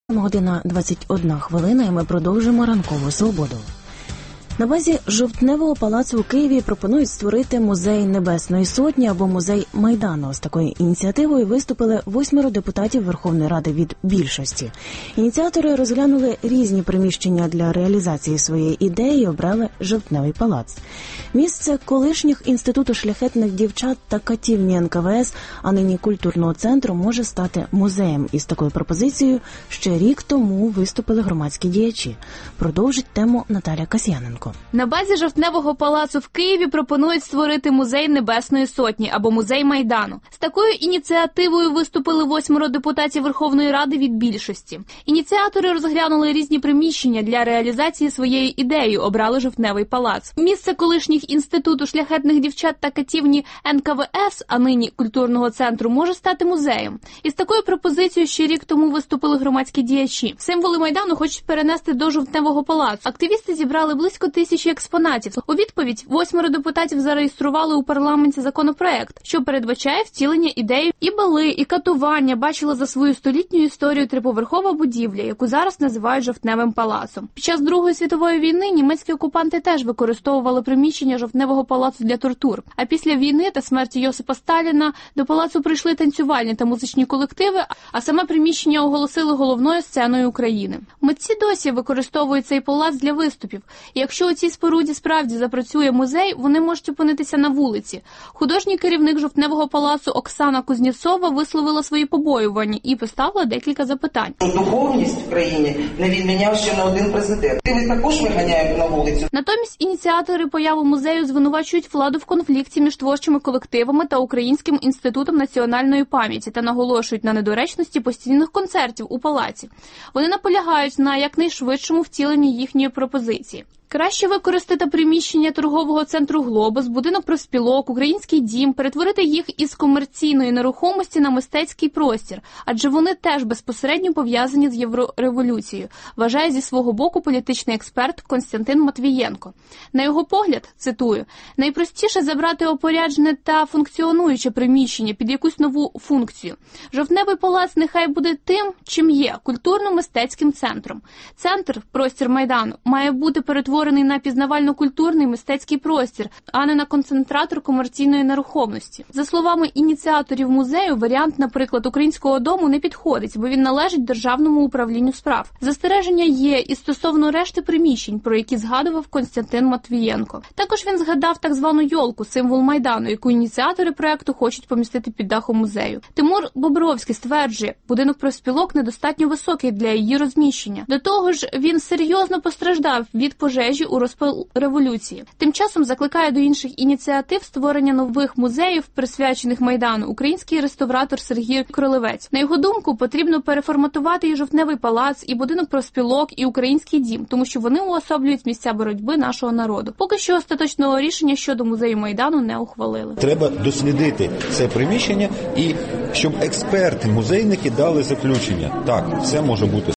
Година 21 хвилина, і ми продовжимо ранкову свободу. На базі Жовтневого палацу у Києві пропонують створити музей Небесної Сотні або музей Майдану. З такою ініціативою виступили 8 депутатів Верховної Ради від більшості. Ініціатори розглянули різні приміщення для реалізації своєї ідеї і обрали Жовтневий палац. Місце колишніх інституту шляхетних дівчат та катівні НКВС, а нині культурного центру, може стати музеєм. Із такою пропозицією ще рік тому виступили громадські діячі. Продовжить тему Наталя Касьяненко. На базі Жовтневого палацу в Києві пропонують створити музей Небесної Сотні або музей Майдану. З такою ініціативою виступили 8 депутатів Верховної Ради від більшості. Ініціатори розглянули різні приміщення для реалізації своєї ідеї, обрали Жовтневий палац. Місце колишніх інституту шляхетних дівчат та катівні НКВС, а нині культурного центру, може стати музеєм. Із такою пропозицією ще рік тому виступили громадські діячі. Символи Майдану хочуть перенести до Жовтневого палацу. Активісти зібрали близько 1000 експонатів. У відповідь 8 депутатів зареєстрували у парламенті законопроект, що передбачає втілення ідеї. І бали, і катування бачила за свою столітню історію триповерхова будівля, яку зараз називають Жовтневим палацом. Під час Другої світової війни німецькі окупанти теж використовували приміщення Жовтневого палацу для тортур. А після війни та смерті Йосипа Сталіна до палацу прийшли танцювальні та музичні колективи, а саме приміщення оголосили головною сценою України. Митці досі використовують цей палац для виступів. І якщо у цій споруді справді запрацює музей, вони можуть опинитися на вулиці. Художній керівник Жовтневого палацу Оксана Кузнєцова висловила свої побоювання і поставила декілька запитань. Духовність в країні не відміняв ще не один президент. Ви також виганяють на вулицю. Натомість ініціатори появи музею звинувачують владу в конфлікті між творчими колективами та Українським інститутом національної пам'яті та наголошують на недоречності постійних концертів у палаці. Вони наполягають на якнайшвидшому втіленні їхньої пропозиції. Краще використати приміщення торгового центру «Глобус», будинок профспілок, український дім, перетворити їх із комерційної нерухомості на мистецький простір, адже вони теж безпосередньо пов'язані з єврореволюцією, вважає зі свого боку політичний експерт Костянтин Матвієнко. На його погляд, цитую, найпростіше забрати опоряджене та функціонуюче приміщення під якусь нову функцію. Жовтневий палац нехай буде тим, чим є, культурно-мистецьким центром. Центр, простір Майдану, має бути перетворений на пізнавально-культурний мистецький простір, а не на концентратор комерційної нерухомості. За словами ініціаторів музею, варіант, наприклад, Українського дому не підходить, бо він належить Державному управлінню справ. Застереження є і стосовно решти приміщень, про які згадував Костянтин Матвієнко. Також він згадав так звану йолку, символ Майдану, яку ініціатори проекту хочуть помістити під дахом музею. Тимур Бобровський стверджує, будинок профспілок недостатньо високий для її розміщення. До того ж, він серйозно постраждав від пожежі у розпал революції. Тим часом закликає до інших ініціатив створення нових музеїв, присвячених Майдану, український реставратор Сергій Кролевець. На його думку, потрібно переформатувати і Жовтневий палац, і будинок профспілок, і український дім, тому що вони уособлюють місця боротьби нашого народу. Поки що остаточного рішення щодо музею Майдану не ухвалили. Треба дослідити це приміщення і щоб експерти, музейники дали заключення. Так, це може бути